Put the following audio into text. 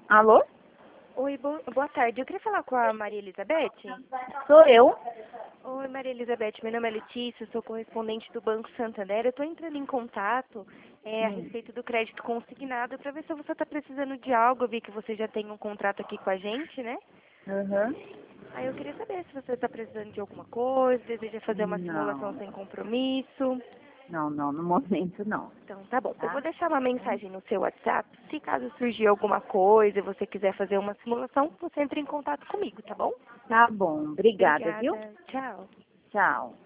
Alô? Oi, boa tarde. Eu queria falar com a Maria Elizabeth. Sou eu. Oi, Maria Elizabeth. Meu nome é Letícia, sou correspondente do Banco Santander. Eu estou entrando em contato a respeito do crédito consignado para ver se você está precisando de algo. Eu vi que você já tem um contrato aqui com a gente, né? Uhum. Aí eu queria saber se você está precisando de alguma coisa, deseja fazer uma simulação Não, sem compromisso. não, no momento não, Então, tá bom. Eu vou tá? deixar uma mensagem no seu WhatsApp. Se caso surgir alguma coisa e você quiser fazer uma simulação, você entra em contato comigo, tá bom? Tá bom, obrigada, viu? Obrigada. Tchau. Tchau.